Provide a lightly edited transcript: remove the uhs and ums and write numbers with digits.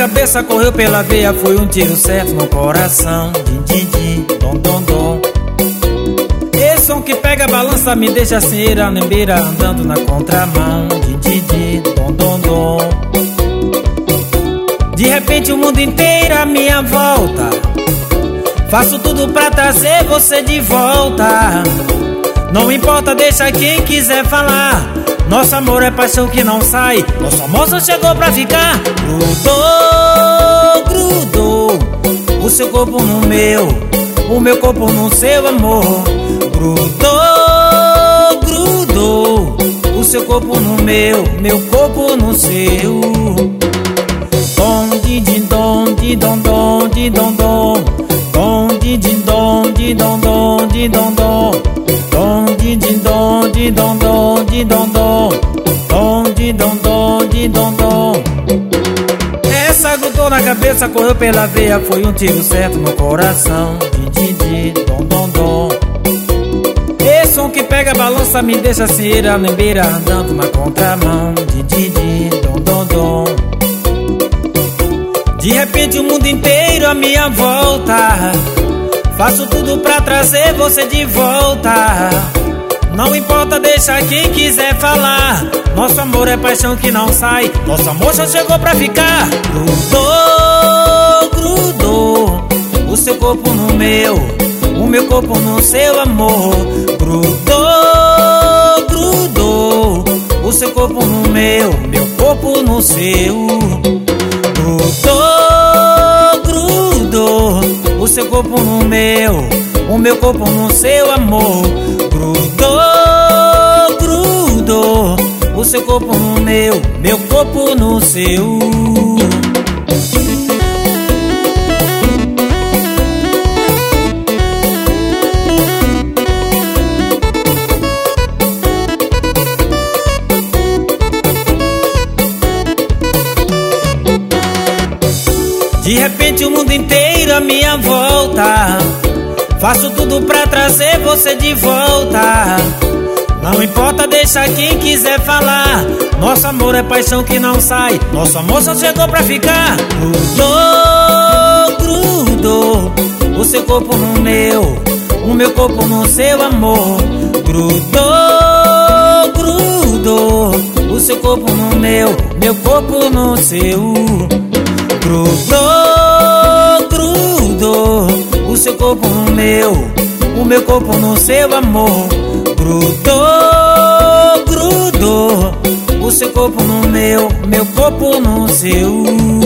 cabeça, correu pela veia, foi um tiro certo no coração. Din, din, din, dom, dom, dom. Esse som que pega, balança, me deixa sem ira nem beira, andando na contramão. Din, din, din, dom, dom, dom. De repente o mundo inteiro à minha volta, faço tudo pra trazer você de volta. Não importa, deixa quem quiser falar. Nosso amor é paixão que não sai. Nosso amor só chegou pra ficar. Grudou, grudou o seu corpo no meu, o meu corpo no seu amor. Grudou, grudou o seu corpo no meu corpo no seu. Dom, di, di, dom, di, dom, dom, di, dom, dom. Dom, di, di, dom, di, dom, dom, di, dom, dom. Dom, di, di, dom, di, dom, dom, di, dom, dom. Dom, di, dom, dom, di, dom, dom. Essa grudou na cabeça, correu pela veia, foi um tiro certo no coração. Di, di, di, dom, dom, dom. Esse som que pega, balança, me deixa sem ira nem beira, andando na contramão. Di, di, di, dom, dom, dom. De repente o mundo inteiro à minha volta, faço tudo pra trazer você de volta. Não importa, deixa quem quiser falar. Nosso amor é paixão que não sai. Nosso amor só chegou pra ficar. Grudou, grudou o seu corpo no meu, o meu corpo no seu amor. Grudou, grudou o seu corpo no meu corpo no seu. Grudou, grudou o seu corpo no meu, o meu corpo no seu amor. Grudou, grudou o seu corpo no meu corpo no seu. De repente o mundo inteiro à minha volta, faço tudo pra trazer você de volta. Não importa, deixa quem quiser falar. Nosso amor é paixão que não sai. Nosso amor só chegou pra ficar. Grudou, grudou o seu corpo no meu, o meu corpo no seu amor. Grudou, grudou o seu corpo no meu corpo no seu. Grudou, grudou o seu corpo no meu, o meu corpo no seu amor. Grudou, grudou o seu corpo no meu corpo no seu.